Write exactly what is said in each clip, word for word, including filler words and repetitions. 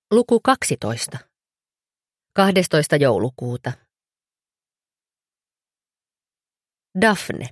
Luku kaksitoista. kahdestoista joulukuuta. Daphne.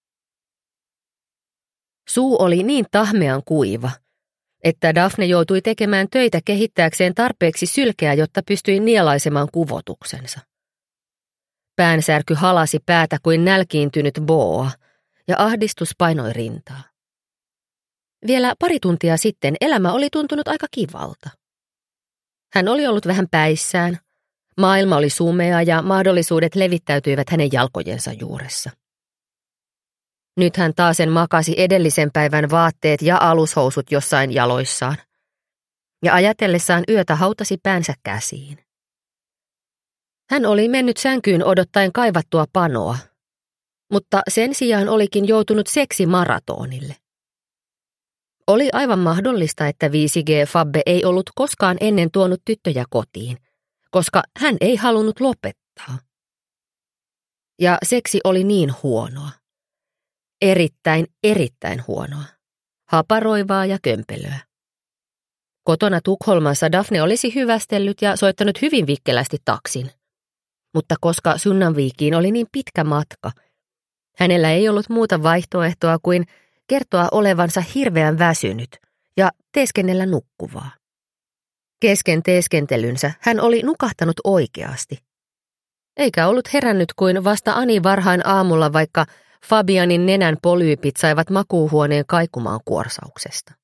Suu oli niin tahmean kuiva, että Daphne joutui tekemään töitä kehittääkseen tarpeeksi sylkeä, jotta pystyi nielaisemaan kuvotuksensa. Päänsärky halasi päätä kuin nälkiintynyt boa, ja ahdistus painoi rintaa. Vielä pari tuntia sitten elämä oli tuntunut aika kivalta. Hän oli ollut vähän päissään, maailma oli sumea ja mahdollisuudet levittäytyivät hänen jalkojensa juuressa. Nyt hän taasen makasi edellisen päivän vaatteet ja alushousut jossain jaloissaan, ja ajatellessaan yötä hautasi päänsä käsiin. Hän oli mennyt sänkyyn odottaen kaivattua panoa, mutta sen sijaan olikin joutunut seksimaratonille. Oli aivan mahdollista, että viisi G-Fabbe ei ollut koskaan ennen tuonut tyttöjä kotiin, koska hän ei halunnut lopettaa. Ja seksi oli niin huonoa. Erittäin, erittäin huonoa. Haparoivaa ja kömpelöä. Kotona Tukholmassa Daphne olisi hyvästellyt ja soittanut hyvin vikkelästi taksin. Mutta koska Sunnanviikiin oli niin pitkä matka, hänellä ei ollut muuta vaihtoehtoa kuin kertoa olevansa hirveän väsynyt ja teeskennellä nukkuvaa. Kesken teeskentelynsä hän oli nukahtanut oikeasti. Eikä ollut herännyt kuin vasta ani varhain aamulla, vaikka Fabianin nenän polyypit saivat makuuhuoneen kaikumaan kuorsauksesta.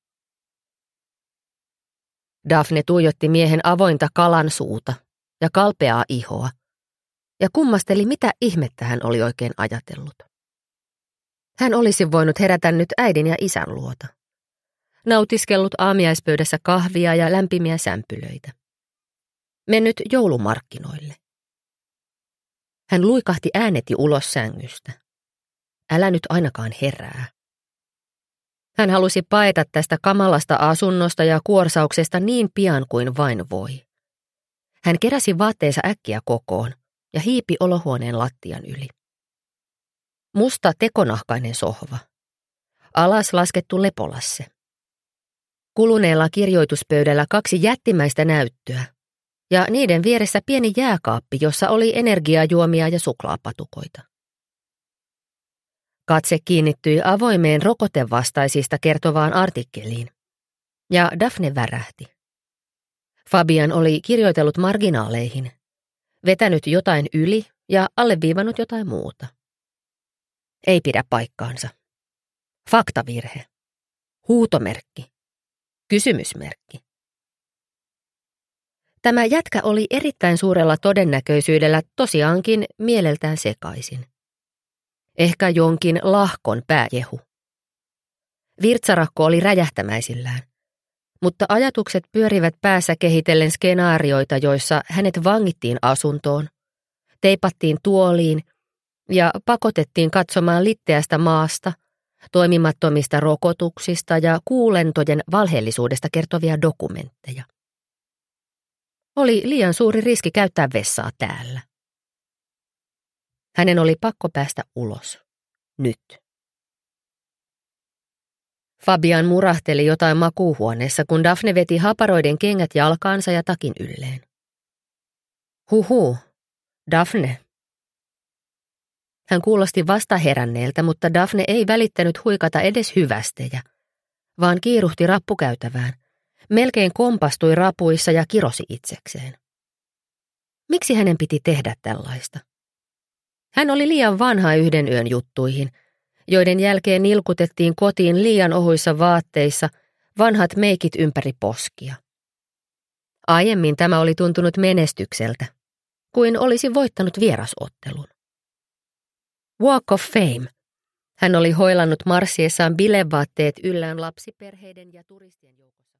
Daphne tuijotti miehen avointa kalan suuta ja kalpeaa ihoa ja kummasteli, mitä ihmettä hän oli oikein ajatellut. Hän olisi voinut herätä nyt äidin ja isän luota. Nautiskellut aamiaispöydässä kahvia ja lämpimiä sämpylöitä. Mennyt joulumarkkinoille. Hän luikahti ääneti ulos sängystä. Älä nyt ainakaan herää. Hän halusi paeta tästä kamalasta asunnosta ja kuorsauksesta niin pian kuin vain voi. Hän keräsi vaatteensa äkkiä kokoon ja hiipi olohuoneen lattian yli. Musta tekonahkainen sohva. Alas laskettu lepolasse. Kuluneella kirjoituspöydällä kaksi jättimäistä näyttöä ja niiden vieressä pieni jääkaappi, jossa oli energiajuomia ja suklaapatukoita. Katse kiinnittyi avoimeen rokotevastaisista kertovaan artikkeliin, ja Daphne värähti. Fabian oli kirjoitellut marginaaleihin, vetänyt jotain yli ja alleviivannut jotain muuta. Ei pidä paikkaansa. Faktavirhe. Huutomerkki. Kysymysmerkki. Tämä jätkä oli erittäin suurella todennäköisyydellä tosiaankin mieleltään sekaisin. Ehkä jonkin lahkon pääjehu. Virtsarakko oli räjähtämäisillään, mutta ajatukset pyörivät päässä kehitellen skenaarioita, joissa hänet vangittiin asuntoon, teipattiin tuoliin ja pakotettiin katsomaan litteästä maasta, toimimattomista rokotuksista ja kuulentojen valheellisuudesta kertovia dokumentteja. Oli liian suuri riski käyttää vessaa täällä. Hänen oli pakko päästä ulos. Nyt. Fabian murahteli jotain makuuhuoneessa, kun Daphne veti haparoiden kengät jalkaansa ja takin ylleen. Huhu, Daphne. Hän kuulosti vasta heränneeltä, mutta Daphne ei välittänyt huikata edes hyvästejä, vaan kiiruhti rappukäytävään, melkein kompastui rapuissa ja kirosi itsekseen. Miksi hänen piti tehdä tällaista? Hän oli liian vanha yhden yön juttuihin, joiden jälkeen nilkutettiin kotiin liian ohuissa vaatteissa vanhat meikit ympäri poskia. Aiemmin tämä oli tuntunut menestykseltä, kuin olisi voittanut vierasottelun. Walk of Fame. Hän oli hoilannut marssiessaan bilevaatteet yllään lapsiperheiden ja turistien joukossa.